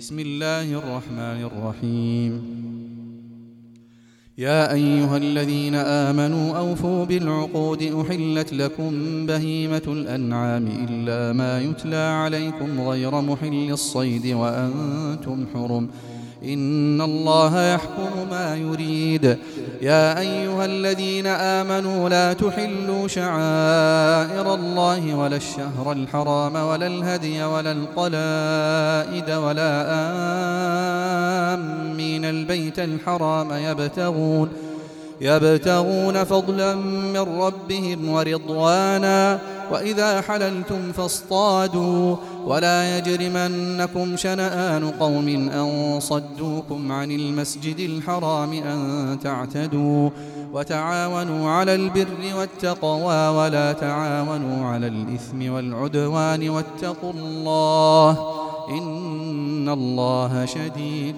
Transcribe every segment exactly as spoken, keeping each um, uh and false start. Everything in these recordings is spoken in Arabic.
بسم الله الرحمن الرحيم. يا أيها الذين آمنوا أوفوا بالعقود أحلت لكم بهيمة الأنعام إلا ما يتلى عليكم غير محل الصيد وأنتم حرم إن الله يحكم ما يريد. يا أيها الذين آمنوا لا تحلوا شعائر الله ولا الشهر الحرام ولا الهدي ولا القلائد ولا آمين البيت الحرام يبتغون يبتغون فضلا من ربهم ورضوانا وإذا حللتم فاصطادوا ولا يجرمنكم شنآن قوم أن صدوكم عن المسجد الحرام أن تعتدوا وتعاونوا على البر والتقوى ولا تعاونوا على الإثم والعدوان واتقوا الله إن الله شديد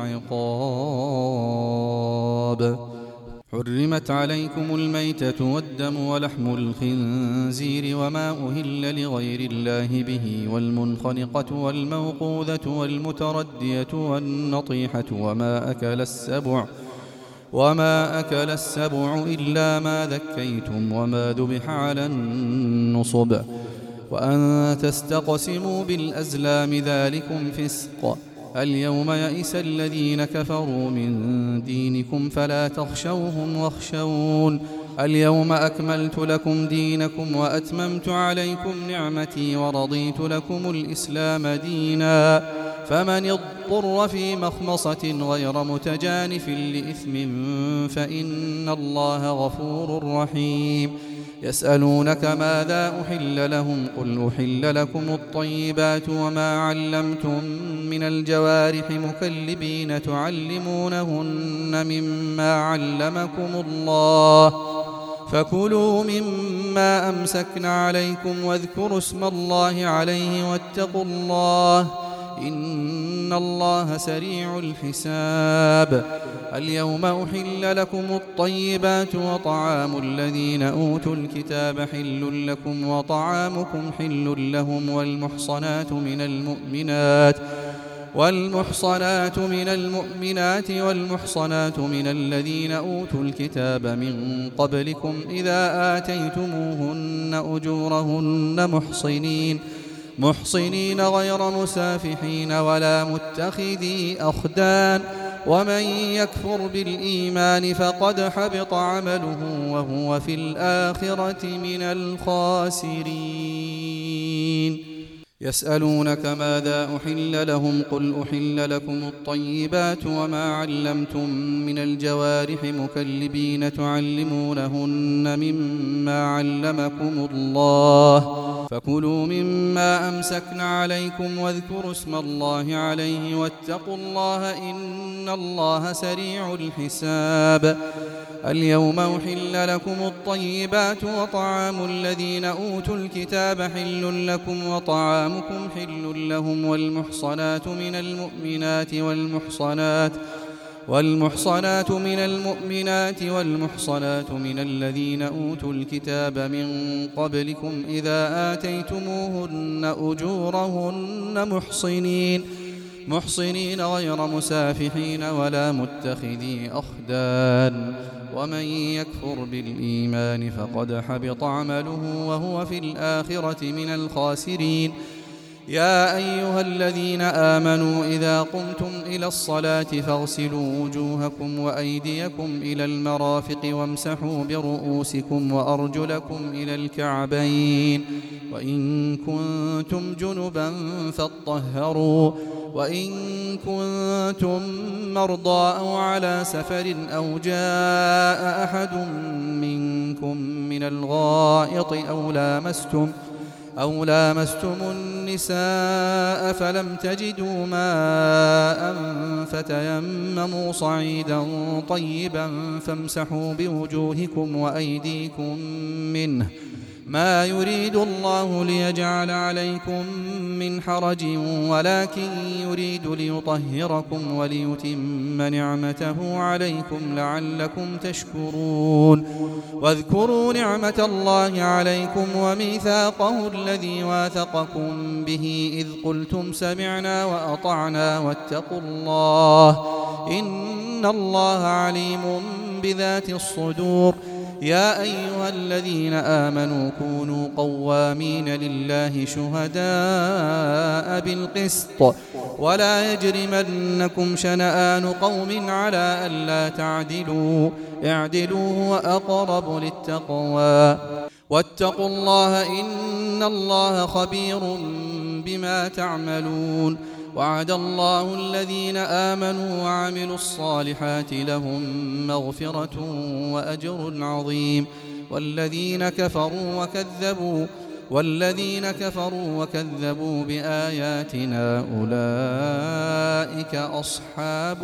العقاب. حرمت عليكم الميتة والدم ولحم الخنزير وما أهل لغير الله به والمنخنقة والموقوذة والمتردية والنطيحة وما أكل السبع وما أكل السبع إلا ما ذكيتم وما ذبح على النصب وأن تستقسموا بالأزلام ذلكم فسق. اليوم يئس الذين كفروا من دينكم فلا تخشوهم واخشون اليوم أكملت لكم دينكم وأتممت عليكم نعمتي ورضيت لكم الإسلام دينا فمن اضطر في مخمصة غير متجانف لإثم فإن الله غفور رحيم. يسألونك ماذا أحل لهم قل أحل لكم الطيبات وما علمتم من الجوارح مكلبين تعلمونهن مما علمكم الله فكلوا مما أمسكن عليكم واذكروا اسم الله عليه واتقوا الله إن الله سريع الحساب. اليوم أحل لكم الطيبات وطعام الذين أوتوا الكتاب حل لكم وطعامكم حل لهم والمحصنات من المؤمنات والمحصنات من المؤمنات والمحصنات من الذين أوتوا الكتاب من قبلكم إذا آتيتموهن أجورهن محصنين محصنين غير مسافحين ولا متخذي أخدان ومن يكفر بالإيمان فقد حبط عمله وهو في الآخرة من الخاسرين. يسألونك ماذا أحل لهم قل أحل لكم الطيبات وما علمتم من الجوارح مكلبين تعلمونهن مما علمكم الله فكلوا مما أمسكن عليكم واذكروا اسم الله عليه واتقوا الله إن الله سريع الحساب. اليوم أحل لكم الطيبات وطعام الذين أوتوا الكتاب حل لكم وطعامكم حل لهم والمحصنات من المؤمنات والمحصنات والمحصنات من المؤمنات والمحصنات من الذين أوتوا الكتاب من قبلكم إذا آتيتموهن أجورهن محصنين محصنين غير مسافحين ولا متخذي أخدان ومن يكفر بالإيمان فقد حبط عمله وهو في الآخرة من الخاسرين. يا أيها الذين آمنوا إذا قمتم إلى الصلاة فاغسلوا وجوهكم وأيديكم إلى المرافق وامسحوا برؤوسكم وأرجلكم إلى الكعبين وإن كنتم جنبا فاطهروا وإن كنتم مرضى أو على سفر أو جاء أحد منكم من الغائط أو لامستم أو لامستم النساء فلم تجدوا ماء فتيمموا صعيدا طيبا فامسحوا بوجوهكم وأيديكم منه ما يريد الله ليجعل عليكم من حرج ولكن يريد ليطهركم وليتم نعمته عليكم لعلكم تشكرون واذكروا نعمة الله عليكم وميثاقه الذي واثقكم به إذ قلتم سمعنا وأطعنا واتقوا الله إن الله عليم بذات الصدور يا أيها الذين آمنوا كونوا قوامين لله شهداء بالقسط ولا يجرمنكم شنآن قوم على ألا تعدلوا اعدلوا هو أقرب للتقوى واتقوا الله إن الله خبير بما تعملون وعد الله الذين آمنوا وعملوا الصالحات لهم مغفرة وأجر عظيم والذين كفروا وكذبوا والذين كفروا وكذبوا بآياتنا أولئك أصحاب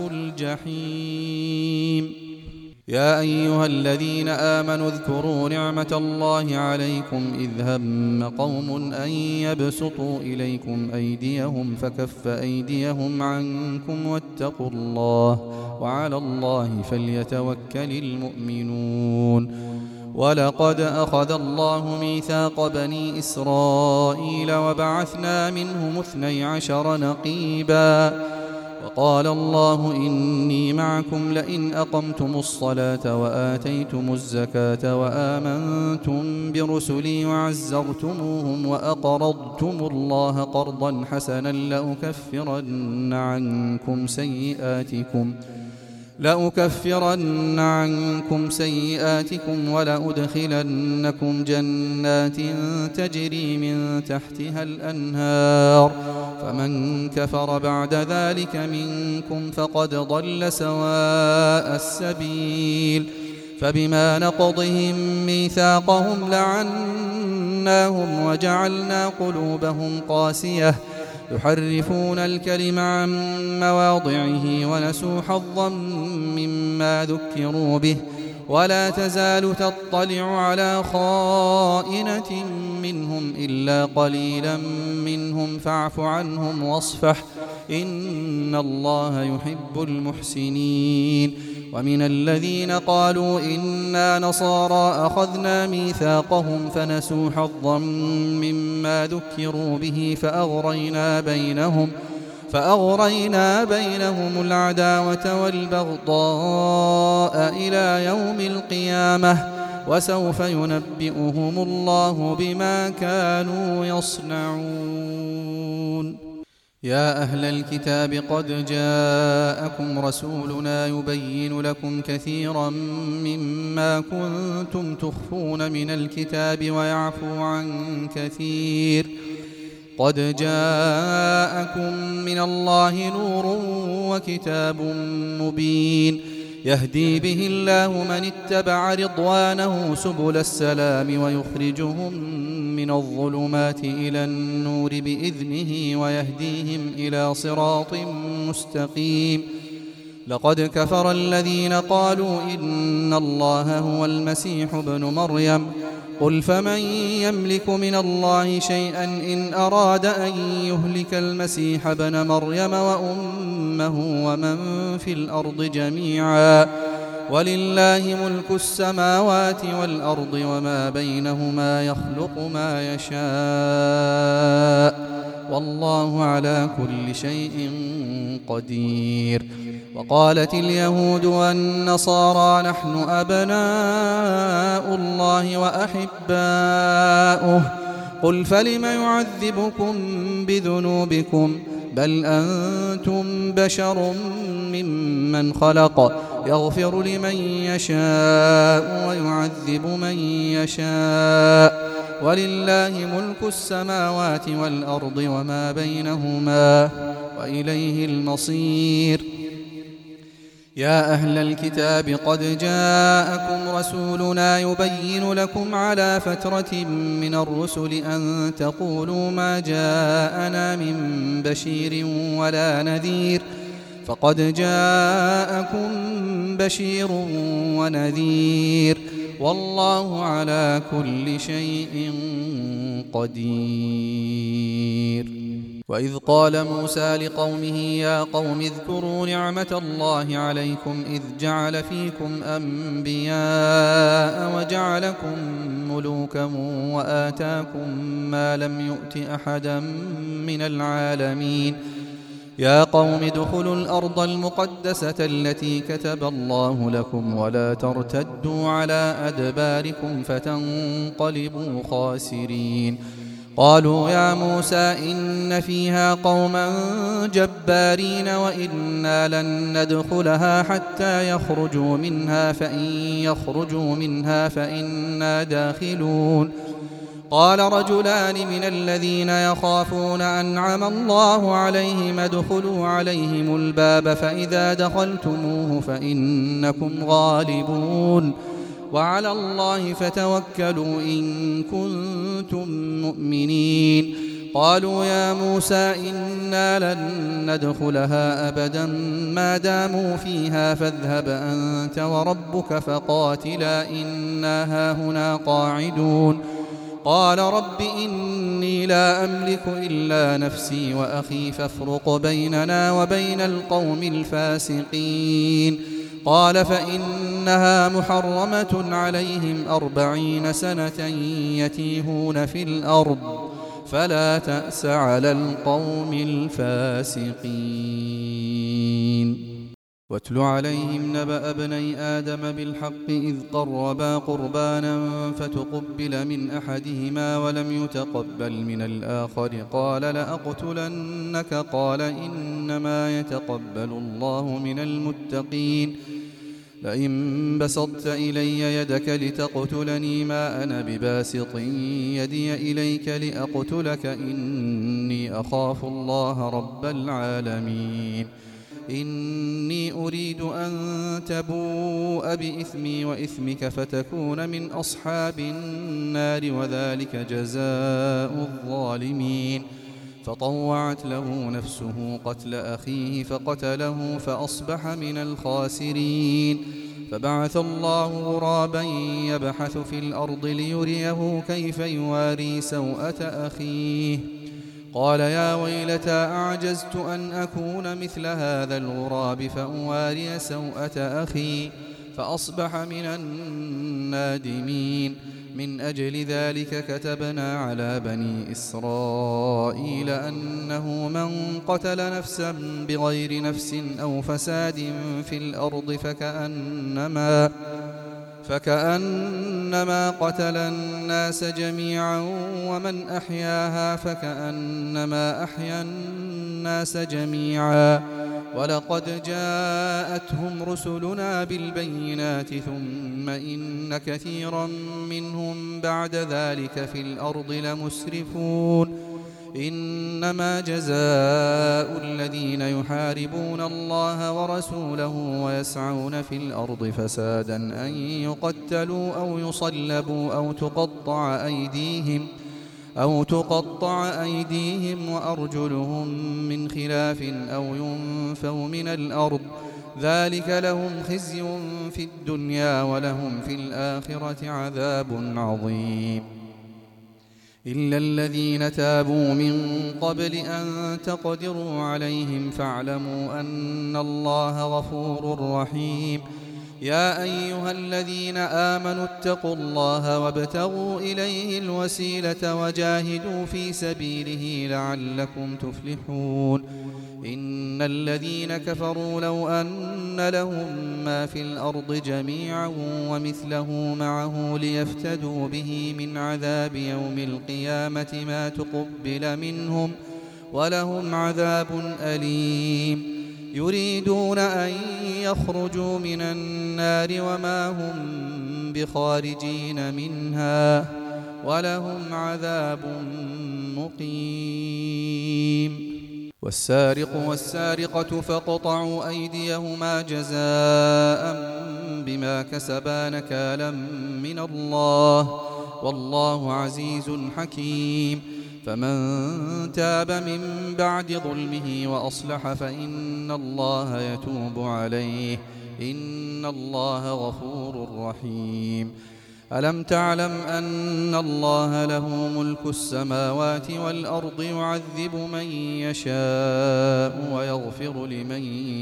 الجحيم يا أيها الذين آمنوا اذكروا نعمة الله عليكم إذ هم قوم أن يبسطوا إليكم أيديهم فكف أيديهم عنكم واتقوا الله وعلى الله فليتوكل المؤمنون ولقد أخذ الله ميثاق بني إسرائيل وبعثنا منهم اثني عشر نقيبا وقال الله إني معكم لئن أقمتم الصلاة وآتيتم الزكاة وآمنتم برسلي وعزرتموهم وأقرضتم الله قرضا حسنا لأكفرن عنكم سيئاتكم لأكفرن عنكم سيئاتكم ولأدخلنكم جنات تجري من تحتها الأنهار فمن كفر بعد ذلك منكم فقد ضل سواء السبيل فبما نقضهم ميثاقهم لعناهم وجعلنا قلوبهم قاسية يحرفون الكلم عن مواضعه ونسوا حظا مما ذكروا به ولا تزال تطلع على خائنة منهم إلا قليلا منهم فاعف عنهم واصفح إن الله يحب المحسنين ومن الذين قالوا إنا نصارى أخذنا ميثاقهم فنسوا حظا مما ذكروا به فأغرينا بينهم فأغرينا بينهم العداوة والبغضاء إلى يوم القيامة وسوف ينبئهم الله بما كانوا يصنعون يا أهل الكتاب قد جاءكم رسولنا يبين لكم كثيرا مما كنتم تخفون من الكتاب ويعفو عن كثير قد جاءكم من الله نور وكتاب مبين يهدي به الله من اتبع رضوانه سبل السلام ويخرجهم من الظلمات إلى النور بإذنه ويهديهم إلى صراط مستقيم لقد كفر الذين قالوا إن الله هو المسيح ابن مريم قل فمن يملك من الله شيئا إن أراد أن يهلك المسيح ابن مريم وأمه ومن في الأرض جميعا ولله ملك السماوات والأرض وما بينهما يخلق ما يشاء والله على كل شيء قدير وقالت اليهود والنصارى نحن أبناء الله وأحباؤه قل فلم يعذبكم بذنوبكم بل أنتم بشر ممن خلق يغفر لمن يشاء ويعذب من يشاء ولله ملك السماوات والأرض وما بينهما وإليه المصير يا أهل الكتاب قد جاءكم رسولنا يبين لكم على فترة من الرسل أن تقولوا ما جاءنا من بشير ولا نذير فقد جاءكم بشير ونذير والله على كل شيء قدير. وإذ قال موسى لقومه يا قوم اذكروا نعمة الله عليكم إذ جعل فيكم أنبياء وجعلكم ملوكا وآتاكم ما لم يؤت أحدا من العالمين يا قوم ادخلوا الأرض المقدسة التي كتب الله لكم ولا ترتدوا على أدباركم فتنقلبوا خاسرين. قالوا يا موسى إن فيها قوما جبارين وإنا لن ندخلها حتى يخرجوا منها فإن يخرجوا منها فإنا داخلون. قال رجلان من الذين يخافون أنعم الله عليهم ادخلوا عليهم الباب فإذا دخلتموه فإنكم غالبون وعلى الله فتوكلوا إن كنتم مؤمنين. قالوا يا موسى إنا لن ندخلها أبدا ما داموا فيها فاذهب أنت وربك فقاتلا إنا هاهنا قاعدون. قال رب إني لا أملك إلا نفسي وأخي فافرق بيننا وبين القوم الفاسقين. قال فإنها محرمة عليهم أربعين سنة يتيهون في الأرض فلا تأس على القوم الفاسقين. واتل عليهم نبأ ابني آدم بالحق إذ قربا قربانا فتقبل من أحدهما ولم يتقبل من الآخر قال لأقتلنك قال إنما يتقبل الله من المتقين. لئن بسطت إلي يدك لتقتلني ما أنا بباسط يدي إليك لأقتلك إني أخاف الله رب العالمين. إني أريد أن تبوء بإثمي وإثمك فتكون من أصحاب النار وذلك جزاء الظالمين. فطوعت له نفسه قتل أخيه فقتله فأصبح من الخاسرين. فبعث الله غرابا يبحث في الأرض ليريه كيف يواري سوءة أخيه قال يا ويلتى أعجزت أن أكون مثل هذا الغراب فأواري سوءة أخي فأصبح من النادمين. من أجل ذلك كتبنا على بني إسرائيل أنه من قتل نفسا بغير نفس أو فساد في الأرض فكأنما فكأنما قتل الناس جميعا ومن أحياها فكأنما أحيا الناس جميعا. ولقد جاءتهم رسلنا بالبينات ثم إن كثيرا منهم بعد ذلك في الأرض لمسرفون. إنما جزاء الذين يحاربون الله ورسوله ويسعون في الأرض فسادا أن يقتلوا أو يصلبوا أو تقطع أيديهم أو تقطع أيديهم وأرجلهم من خلاف أو ينفوا من الأرض ذلك لهم خزي في الدنيا ولهم في الآخرة عذاب عظيم. إلا الذين تابوا من قبل أن تقدروا عليهم فاعلموا أن الله غفور رحيم. يا أيها الذين آمنوا اتقوا الله وابتغوا إليه الوسيلة وجاهدوا في سبيله لعلكم تفلحون. إن الذين كفروا لو أن لهم ما في الأرض جميعا ومثله معه ليفتدوا به من عذاب يوم القيامة ما تقبل منهم ولهم عذاب أليم. يريدون أن يخرجوا من النار وما هم بخارجين منها ولهم عذاب مقيم. والسارق والسارقة فاقطعوا أيديهما جزاء بما كسبا نكالا من الله والله عزيز حكيم. فمن تاب من بعد ظلمه وأصلح فإن الله يتوب عليه إن الله غفور رحيم. ألم تعلم أن الله له ملك السماوات والأرض يعذب من يشاء ويغفر لمن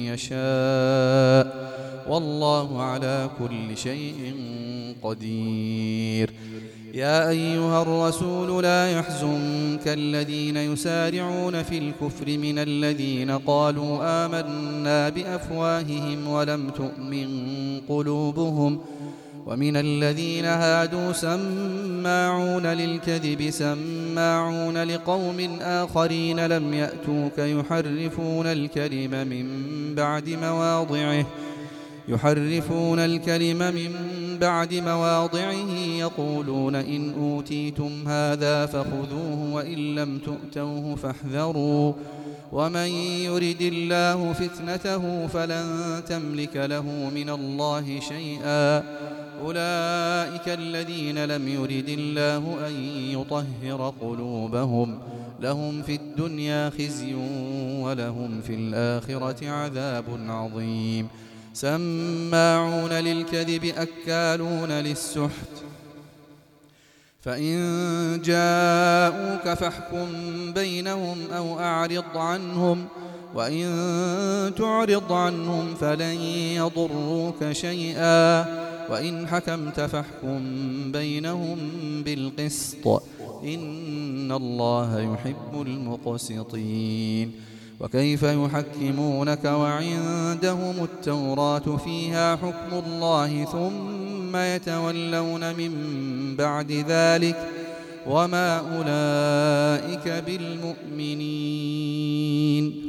يشاء والله على كل شيء قدير. يا أيها الرسول لا يحزنك الذين يسارعون في الكفر من الذين قالوا آمنا بأفواههم ولم تؤمن قلوبهم ومن الذين هادوا سماعون للكذب سماعون لقوم آخرين لم يأتوك يحرفون الكلم من بعد مواضعه يحرفون الكلم من بعد مواضعه يقولون إن أوتيتم هذا فخذوه وإن لم تؤتوه فاحذروا ومن يرد الله فتنته فلن تملك له من الله شيئا أولئك الذين لم يرد الله أن يطهر قلوبهم لهم في الدنيا خزي ولهم في الآخرة عذاب عظيم. سماعون للكذب أكالون للسحت فإن جاءوك فاحكم بينهم أو أعرض عنهم وإن تعرض عنهم فلن يضروك شيئا وإن حكمت فاحكم بينهم بالقسط إن الله يحب المقسطين. وكيف يحكمونك وعندهم التوراة فيها حكم الله ثم يتولون من بعد ذلك وما أولئك بالمؤمنين.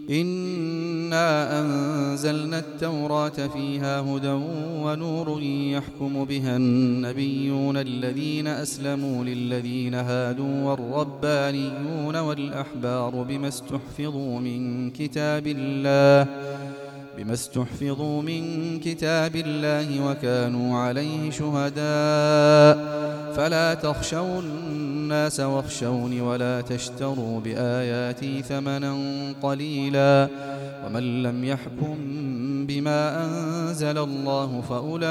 إنا أنزلنا التوراة فيها هدى ونور يحكم بها النبيون الذين أسلموا للذين هادوا والربانيون والأحبار بما استحفظوا من كتاب الله بما استحفظوا من كتاب الله وكانوا عليه شهداء فلا تخشوا الناس واخشوني ولا تشتروا بآياتي ثمنا قليلا ومن لم يحكم بما أنزل الله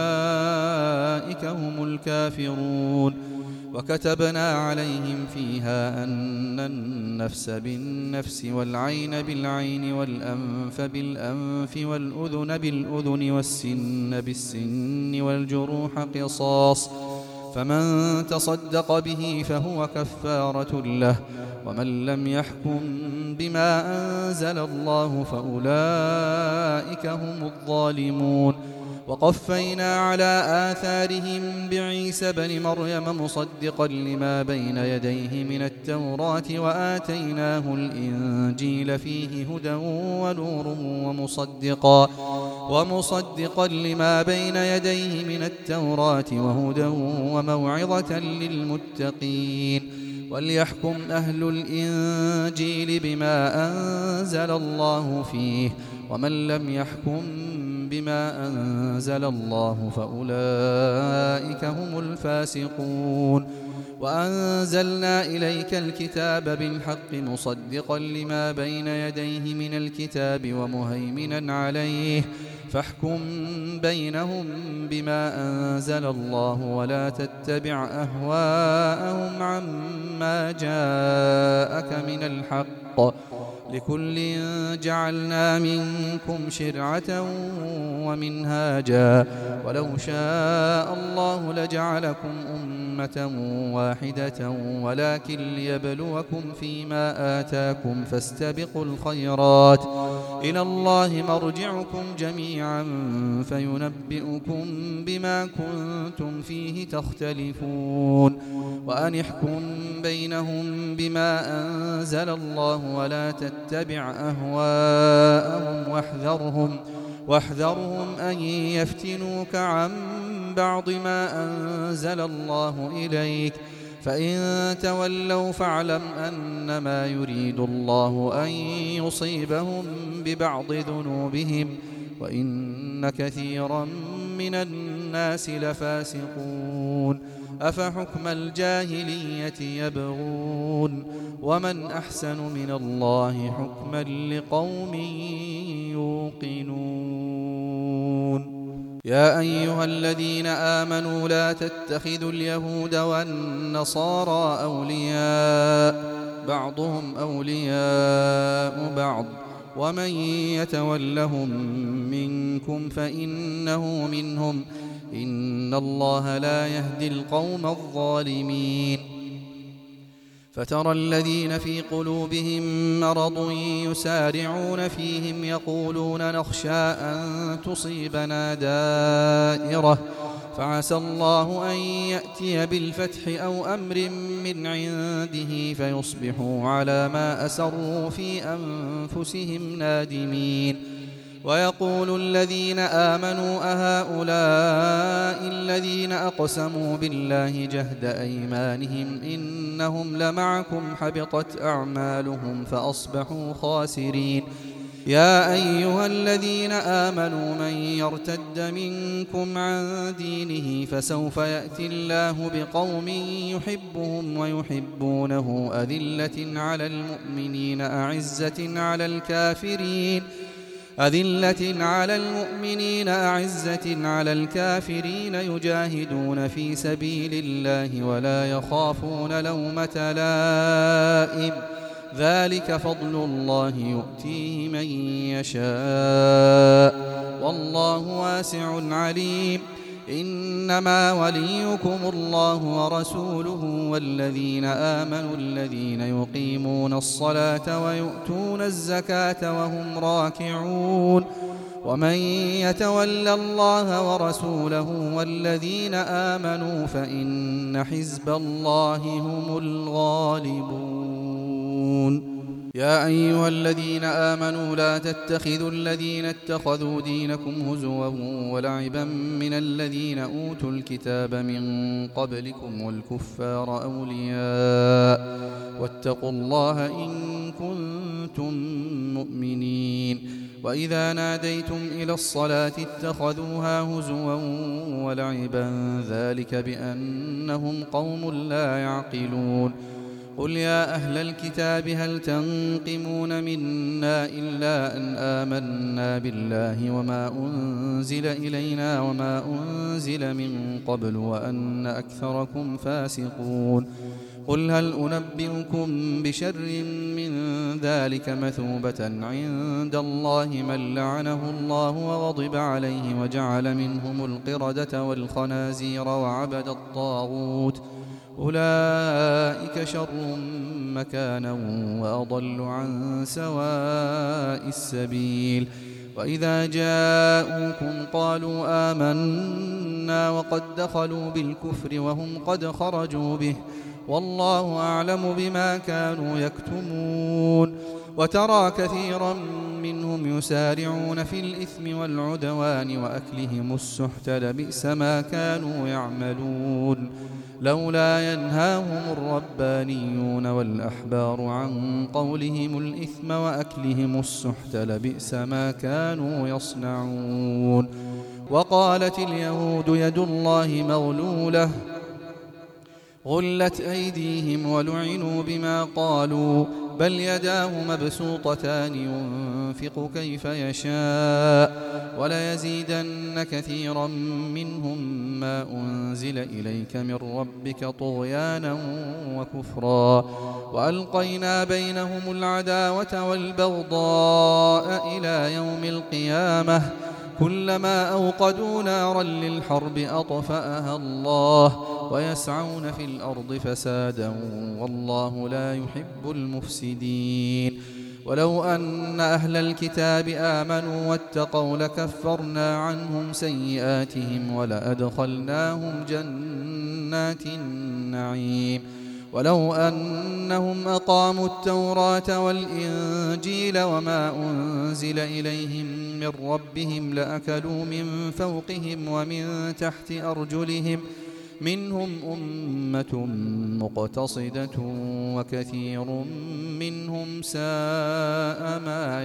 فأولئك هم الكافرون. وكتبنا عليهم فيها أن النفس بالنفس والعين بالعين والأنف بالأنف والأذن بالأذن والسن بالسن والجروح قصاص فمن تصدق به فهو كفارة له ومن لم يحكم بما أنزل الله فأولئك هم الظالمون. وقفينا على آثارهم بعيسى بن مريم مصدقا لما بين يديه من التوراة وآتيناه الإنجيل فيه هدى ونور ومصدقا ومصدقا لما بين يديه من التوراة وهدى وموعظة للمتقين. وليحكم أهل الإنجيل بما أنزل الله فيه ومن لم يحكم بما أنزل الله فأولئك هم الفاسقون. وأنزلنا إليك الكتاب بالحق مصدقا لما بين يديه من الكتاب ومهيمنا عليه فاحكم بينهم بما أنزل الله ولا تتبع أهواءهم عما جاءك من الحق لكل جعلنا منكم شرعة ومنهاجا ولو شاء الله لجعلكم أمة واحدة ولكن ليبلوكم فيما آتاكم فاستبقوا الخيرات إلى الله مرجعكم جميعا فينبئكم بما كنتم فيه تختلفون. وأن احكم بينهم بما أنزل الله ولا تتبع أهواءهم واحذرهم واحذرهم أن يفتنوك عن بعض ما أنزل الله إليك فإن تولوا فاعلم أنما يريد الله أن يصيبهم ببعض ذنوبهم وإن كثيرا من الناس لفاسقون. أفحكم الجاهلية يبغون ومن أحسن من الله حكما لقوم يوقنون. يا أيها الذين آمنوا لا تتخذوا اليهود والنصارى أولياء بعضهم أولياء بعض ومن يتولهم منكم فإنه منهم إن الله لا يهدي القوم الظالمين فترى الذين في قلوبهم مرض يسارعون فيهم يقولون نخشى أن تصيبنا دائرة فعسى الله أن يأتي بالفتح أو أمر من عنده فيصبحوا على ما أسروا في أنفسهم نادمين ويقول الذين آمنوا أهؤلاء الذين أقسموا بالله جهد أيمانهم إنهم لمعكم حبطت أعمالهم فأصبحوا خاسرين يا أيها الذين آمنوا من يرتد منكم عن دينه فسوف يأتي الله بقوم يحبهم ويحبونه أذلة على المؤمنين أعزة على الكافرين أذلة على المؤمنين أعزة على الكافرين يجاهدون في سبيل الله ولا يخافون لومة لائم ذلك فضل الله يؤتيه من يشاء والله واسع عليم إنما وليكم الله ورسوله والذين آمنوا الذين يقيمون الصلاة ويؤتون الزكاة وهم راكعون ومن يتول الله ورسوله والذين آمنوا فإن حزب الله هم الغالبون يا أيها الذين آمنوا لا تتخذوا الذين اتخذوا دينكم هزوا ولعبا من الذين أوتوا الكتاب من قبلكم والكفار أولياء واتقوا الله إن كنتم مؤمنين وإذا ناديتم إلى الصلاة اتخذوها هزوا ولعبا ذلك بأنهم قوم لا يعقلون قل يا أهل الكتاب هل تنقمون منا إلا أن آمنا بالله وما أنزل إلينا وما أنزل من قبل وأن أكثركم فاسقون قل هل أنبئكم بشر من ذلك مثوبة عند الله من لعنه الله وغضب عليه وجعل منهم القردة والخنازير وعبد الطاغوت أولئك شر مكانا وأضل عن سواء السبيل وإذا جاءوكم قالوا آمنا وقد دخلوا بالكفر وهم قد خرجوا به والله أعلم بما كانوا يكتمون وترى كثيرا منهم يسارعون في الإثم والعدوان وأكلهم السحت لبئس ما كانوا يعملون لولا ينهاهم الربانيون والأحبار عن قولهم الإثم وأكلهم السحت لبئس ما كانوا يصنعون وقالت اليهود يد الله مغلولة غلت أيديهم ولعنوا بما قالوا بل يداه مبسوطتان ينفق كيف يشاء وليزيدن كثيرا منهم ما أنزل إليك من ربك طغيانا وكفرا وألقينا بينهم العداوة والبغضاء إلى يوم القيامة كلما أوقدوا نارا للحرب أطفأها الله ويسعون في الأرض فسادا والله لا يحب المفسدين ولو أن أهل الكتاب آمنوا واتقوا لكفرنا عنهم سيئاتهم ولأدخلناهم جنات النعيم ولو أنهم أقاموا التوراة والإنجيل وما أنزل إليهم من ربهم لأكلوا من فوقهم ومن تحت أرجلهم منهم أمة مقتصدة وكثير منهم ساء ما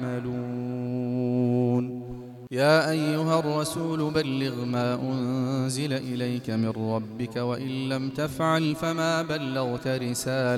يعملون يا أيها الرسول بلغ ما أنزل إليك من ربك وإن لم تفعل فما بلغت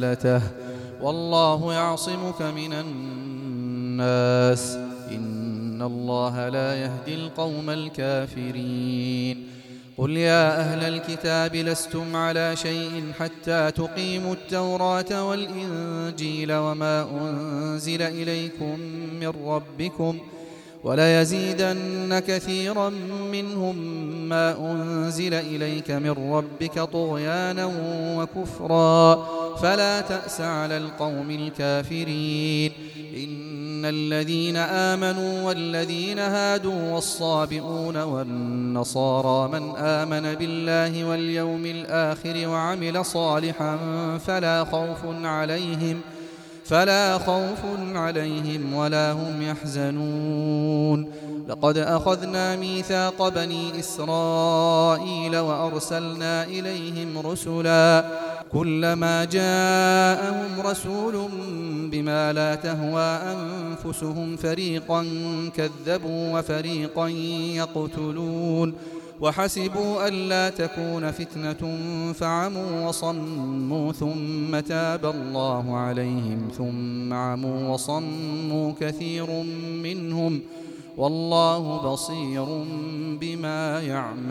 رسالته والله يعصمك من الناس إن إن الله لا يهدي القوم الكافرين. قل يا أهل الكتاب لستم على شيء حتى تقيموا التوراة والإنجيل وما أنزل إليكم من ربكم وليزيدن كثيرا منهم ما أنزل إليك من ربك طغيانا وكفرا فلا تأس على القوم الكافرين. إن الذين آمنوا والذين هادوا والصابئون والنصارى من آمن بالله واليوم الآخر وعمل صالحا فلا خوف عليهم فلا خوف عليهم ولا هم يحزنون. لقد أخذنا ميثاق بني إسرائيل وأرسلنا إليهم رسلا كلما جاءهم رسول بما لا تهوى أنفسهم فريقا كذبوا وفريقا يقتلون وحسبوا ألا تكون فتنة فعموا وصموا ثم تاب الله عليهم ثم عموا وصموا كثير منهم والله بصير بما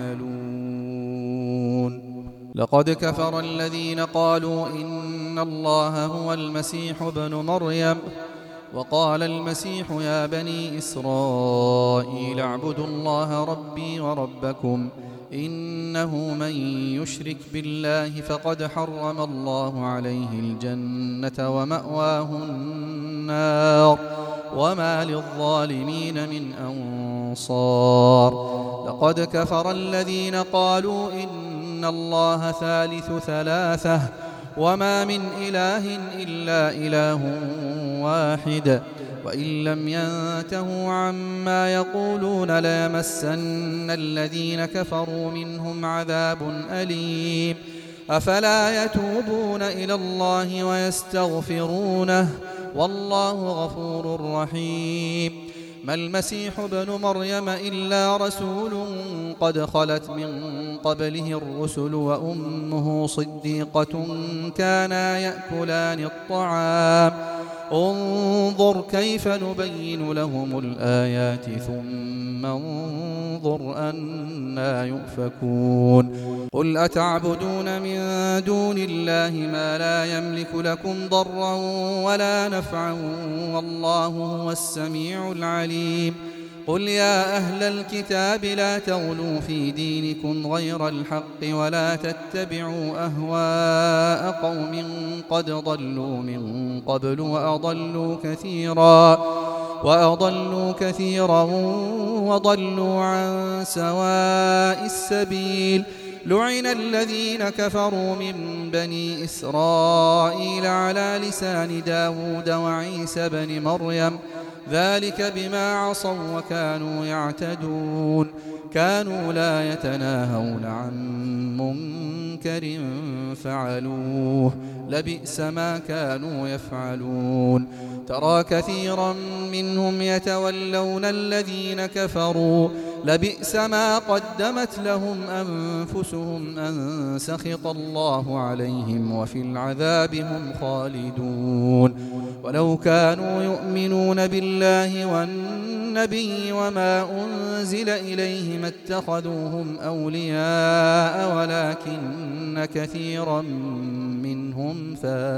يعملون. لقد كفر الذين قالوا إن الله هو المسيح ابن مريم وقال المسيح يا بني إسرائيل اعبدوا الله ربي وربكم إنه من يشرك بالله فقد حرم الله عليه الجنة ومأواه النار وما للظالمين من أنصار. لقد كفر الذين قالوا إن الله ثالث ثلاثة وما من إله إلا إله واحد وإن لم ينتهوا عما يقولون ليمسن الذين كفروا منهم عذاب أليم. أفلا يتوبون إلى الله ويستغفرونه والله غفور رحيم. ما المسيح ابن مريم إلا رسول قد خلت من قبله الرسل وأمه صديقة كانا يأكلان الطعام انظر كيف نبين لهم الآيات ثم انظر أنا يؤفكون. قل أتعبدون من دون الله ما لا يملك لكم ضرا ولا نفعا والله هو السميع العليم. قل يا أهل الكتاب لا تغلوا في دينكم غير الحق ولا تتبعوا أهواء قوم قد ضلوا من قبل وأضلوا كثيرا وأضلوا كثيرا وضلوا عن سواء السبيل. لعن الذين كفروا من بني إسرائيل على لسان داود وعيسى بن مريم ذلك بما عصوا وكانوا يعتدون كانوا لا يتناهون عن منكر فعلوه لبئس ما كانوا يفعلون. ترى كثيرا منهم يتولون الذين كفروا لبئس ما قدمت لهم أنفسهم أن سخط الله عليهم وفي العذاب هم خالدون. ولو كانوا يؤمنون بالله والنبي وما أنزل إليه ما اتخذوهم أولياء ولكن كثيرا منهم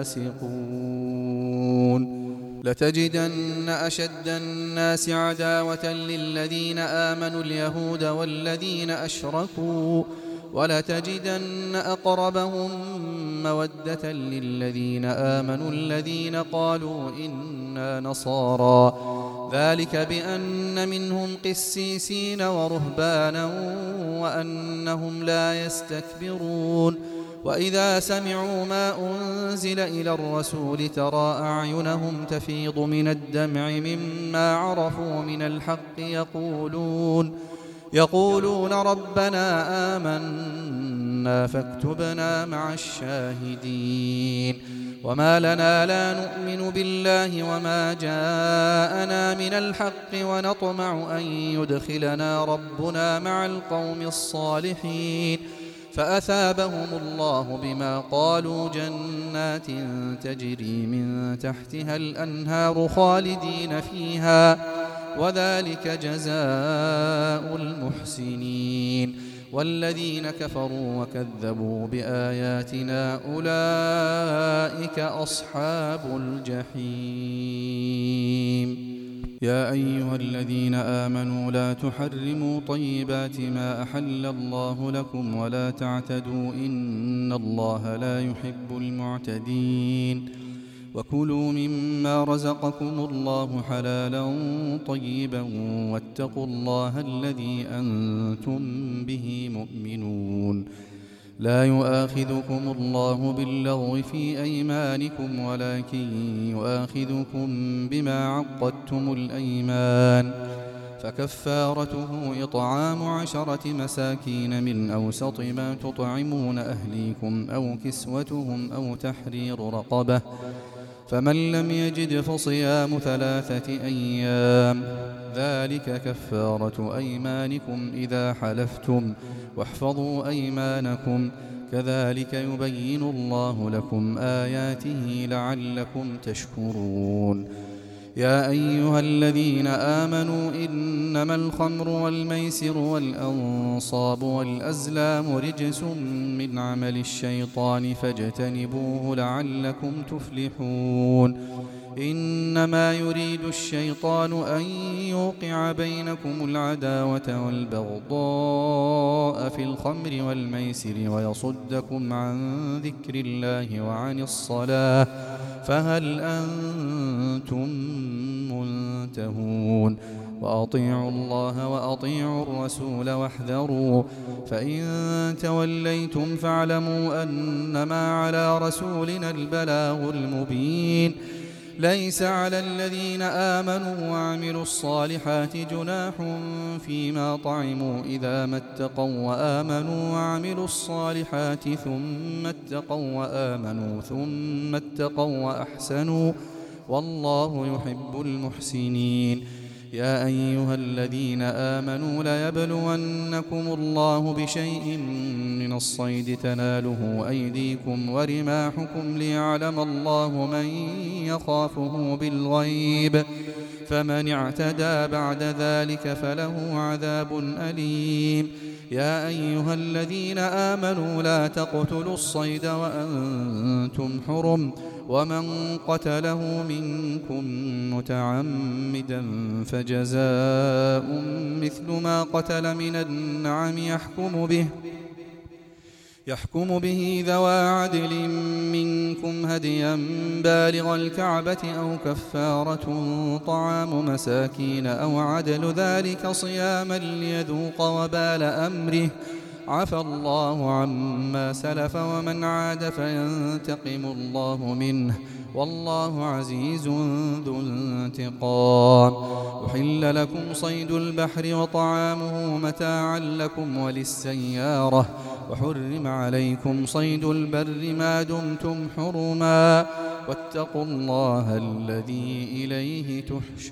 فاسقون. لتجدن أشد الناس عداوة للذين آمنوا اليهود والذين أشركوا ولتجدن أقربهم مودة للذين آمنوا الذين قالوا إنا نصارى ذلك بأن منهم قسيسين ورهبانا وأنهم لا يستكبرون. وإذا سمعوا ما أنزل إلى الرسول ترى أعينهم تفيض من الدمع مما عرفوا من الحق يقولون يقولون ربنا آمنا فاكتبنا مع الشاهدين. وما لنا لا نؤمن بالله وما جاءنا من الحق ونطمع أن يدخلنا ربنا مع القوم الصالحين فأثابهم الله بما قالوا جنات تجري من تحتها الأنهار خالدين فيها وذلك جزاء المحسنين والذين كفروا وكذبوا بآياتنا أولئك أصحاب الجحيم. يا أيها الذين آمنوا لا تحرموا طيبات ما أحل الله لكم ولا تعتدوا إن الله لا يحب المعتدين وكلوا مما رزقكم الله حلالا طيبا واتقوا الله الذي أنتم به مؤمنون. لا يؤاخذكم الله باللغو في أيمانكم ولكن يؤاخذكم بما عقدتم الأيمان فكفارته إطعام عشرة مساكين من أوسط ما تطعمون أهليكم أو كسوتهم أو تحرير رقبة فمن لم يجد فصيام ثلاثة أيام ذلك كفارة أيمانكم إذا حلفتم واحفظوا أيمانكم كذلك يبين الله لكم آياته لعلكم تشكرون. يا أيها الذين آمنوا إنما الخمر والميسر والأنصاب والأزلام رجس من عمل الشيطان فاجتنبوه لعلكم تفلحون. إنما يريد الشيطان أن يوقع بينكم العداوة والبغضاء في الخمر والميسر ويصدكم عن ذكر الله وعن الصلاة فهل أنتم منتهون. وأطيعوا الله وأطيعوا الرسول واحذروا فإن توليتم فاعلموا أنما على رسولنا البلاغ المبين. ليس على الذين آمنوا وعملوا الصالحات جناح فيما طعموا إذا ما اتقوا وآمنوا وعملوا الصالحات ثم اتقوا وآمنوا ثم اتقوا وأحسنوا والله يحب المحسنين. يا أيها الذين آمنوا ليبلونكم الله بشيء من الصيد تناله أيديكم ورماحكم ليعلم الله من يخافه بالغيب فمن اعتدى بعد ذلك فله عذاب أليم. يا أيها الذين آمنوا لا تقتلوا الصيد وأنتم حرم ومن قتله منكم متعمدا فجزاء مثل ما قتل من النعم يحكم به يحكم به ذوى عدل منكم هديا بالغ الكعبة أو كفارة طعام مساكين أو عدل ذلك صياما ليذوق وبال أمره عفى الله عما سلف ومن عاد فينتقم الله منه والله عزيز ذو انتقام. أحل لكم صيد البحر وطعامه متاعا لكم وللسيارة وحرم عليكم صيد البر ما دمتم حرما واتقوا الله الذي إليه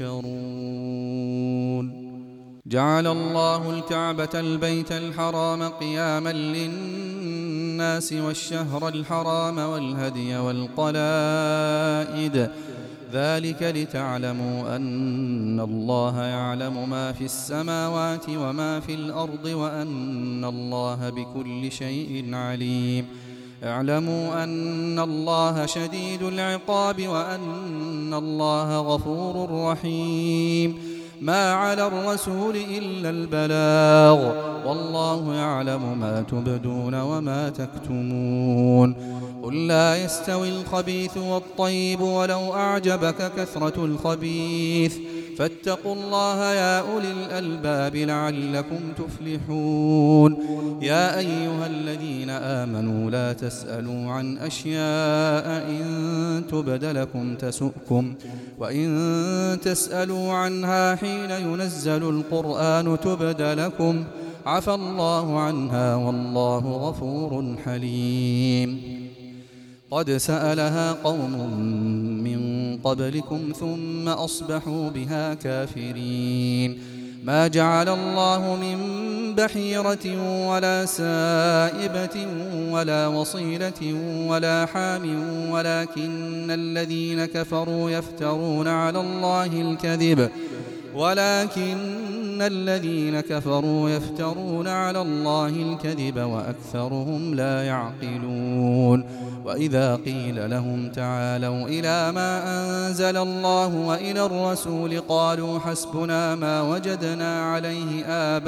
تحشرون. جعل الله الكعبة البيت الحرام قياما للناس والشهر الحرام والهدي والقلائد ذلك لتعلموا أن الله يعلم ما في السماوات وما في الأرض وأن الله بكل شيء عليم. اعلموا أن الله شديد العقاب وأن الله غفور رحيم. ما على الرسول إلا البلاغ والله يعلم ما تبدون وما تكتمون. قل لا يستوي الخبيث والطيب ولو أعجبك كثرة الخبيث فاتقوا الله يا أولي الألباب لعلكم تفلحون. يا أيها الذين آمنوا لا تسألوا عن أشياء إن تبد لكم تسؤكم وإن تسألوا عنها حين ينزل القرآن تبد لكم عفى الله عنها والله غفور حليم. قد سألها قوم من قبلكم ثم أصبحوا بها كافرين. ما جعل الله من بحيرة ولا سائبة ولا وصيلة ولا حام ولكن الذين كفروا يفترون على الله الكذب ولكن الذين كفروا يفترون على الله الكذب وأكثرهم لا يعقلون وإذا قيل لهم تعالوا إلى ما أنزل الله وإلى الرسول قالوا حسبنا ما وجدنا عليه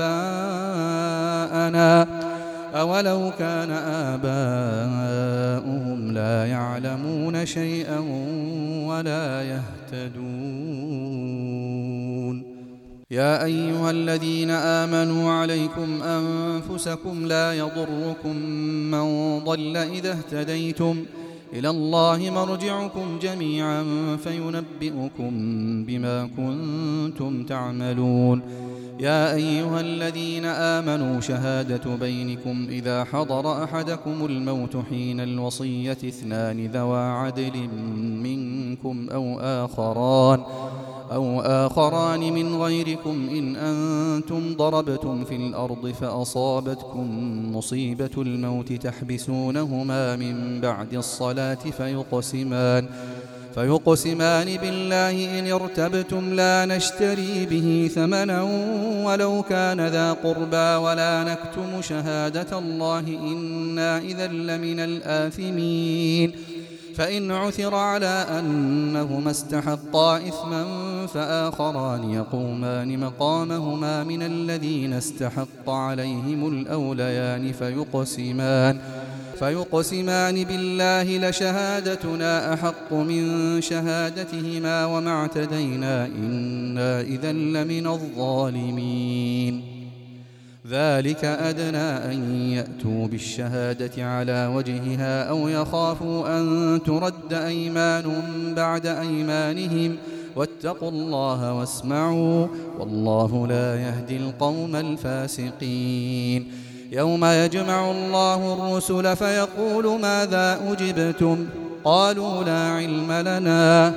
آباءنا أولو كان آباؤهم لا يعلمون شيئا ولا يهتدون يا أيها الذين آمنوا عليكم أنفسكم لا يضركم من ضل إذا اهتديتم إلى الله مرجعكم جميعا فينبئكم بما كنتم تعملون يا أيها الذين آمنوا شهادة بينكم إذا حضر أحدكم الموت حين الوصية اثنان ذوى عدل منكم أو آخران أو آخران من غيركم إن أنتم ضربتم في الأرض فأصابتكم مصيبة الموت تحبسونهما من بعد الصلاة فيقسمان فيقسمان بالله إن ارتبتم لا نشتري به ثمنا ولو كان ذا قربى ولا نكتم شهادة الله إنا إذا لمن الآثمين فإن عثر على أنهما استحقا إثما فآخران يقومان مقامهما من الذين استحق عليهم الأوليان فيقسمان فيقسمان بالله لشهادتنا أحق من شهادتهما وما اعتدينا إنا إذا لمن الظالمين ذلك أدنى أن يأتوا بالشهادة على وجهها أو يخافوا أن ترد أيمان بعد أيمانهم واتقوا الله واسمعوا والله لا يهدي القوم الفاسقين يوم يجمع الله الرسل فيقول ماذا أجبتم قالوا لا علم لنا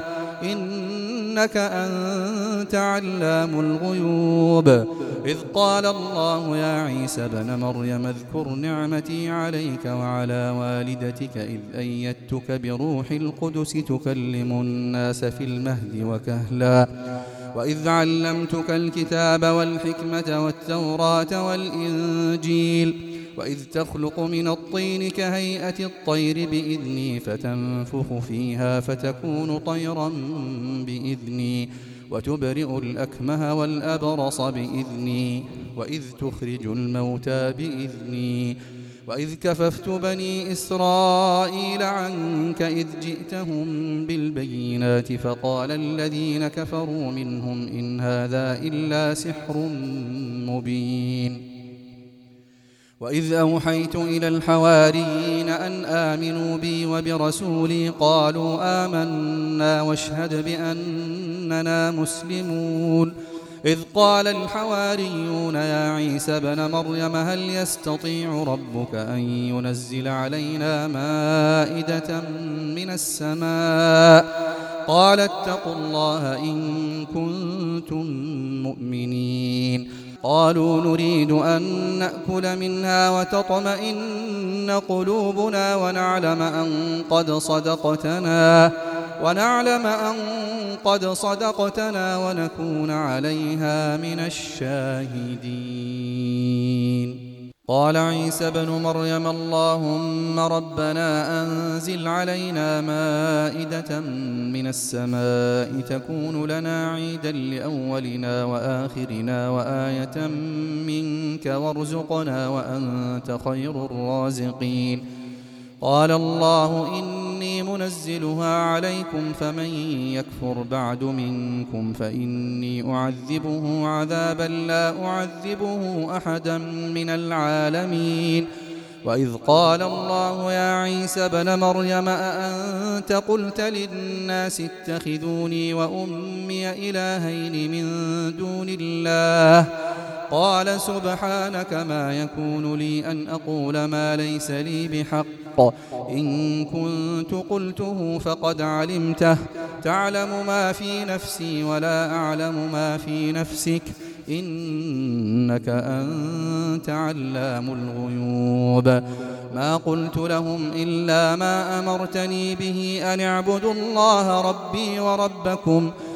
إنك أنت علام الغيوب إذ قال الله يا عيسى ابن مريم اذكر نعمتي عليك وعلى والدتك إذ أيدتك بروح القدس تكلم الناس في المهد وكهلا وإذ علمتك الكتاب والحكمة والتوراة والإنجيل وإذ تخلق من الطين كهيئة الطير بإذني فتنفخ فيها فتكون طيرا بإذني وتبرئ الأكمه والأبرص بإذني وإذ تخرج الموتى بإذني وإذ كففت بني إسرائيل عنك إذ جئتهم بالبينات فقال الذين كفروا منهم إن هذا إلا سحر مبين وإذ أوحيت إلى الحواريين أن آمنوا بي وبرسولي قالوا آمنا واشهد بأننا مسلمون إذ قال الحواريون يا عيسى ابن مريم هل يستطيع ربك أن ينزل علينا مائدة من السماء قال اتقوا الله إن كنتم مؤمنين قالوا نريد أن نأكل منها وتطمئن قلوبنا ونعلم أن قد صدقتنا ونعلم أن قد صدقتنا ونكون عليها من الشاهدين قال عيسى ابن مريم اللهم ربنا أنزل علينا مائدة من السماء تكون لنا عيدا لأولنا وآخرنا وآية منك وارزقنا وأنت خير الرازقين قال الله إني منزلها عليكم فمن يكفر بعد منكم فإني أعذبه عذابا لا أعذبه أحدا من العالمين وإذ قال الله يا عيسى ابن مريم أأنت قلت للناس اتخذوني وأمي إلهين من دون الله قال سبحانك ما يكون لي أن أقول ما ليس لي بحق إن كنت قلته فقد علمته تعلم ما في نفسي ولا أعلم ما في نفسك إنك أنت علام الغيوب ما قلت لهم إلا ما أمرتني به أن اعبدوا الله ربي وربكم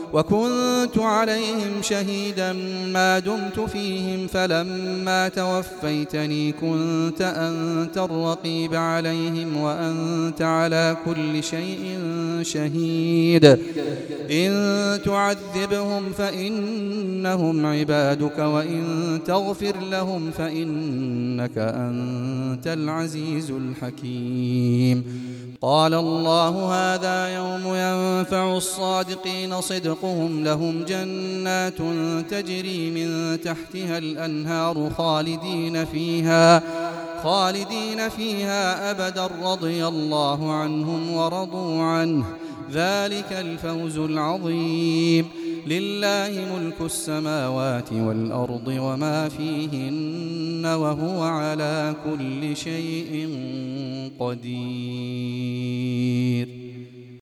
وكنت عليهم شهيدا ما دمت فيهم فلما توفيتني كنت أنت الرقيب عليهم وأنت على كل شيء شهيد إن تعذبهم فإنهم عبادك وإن تغفر لهم فإنك أنت العزيز الحكيم. قال الله هذا يوم ينفع الصادقين صدقهم لهم جنات تجري من تحتها الأنهار خالدين فيها خالدين فيها أبدا رضي الله عنهم ورضوا عنه ذلك الفوز العظيم. لله ملك السماوات والأرض وما فيهن وهو على كل شيء قدير.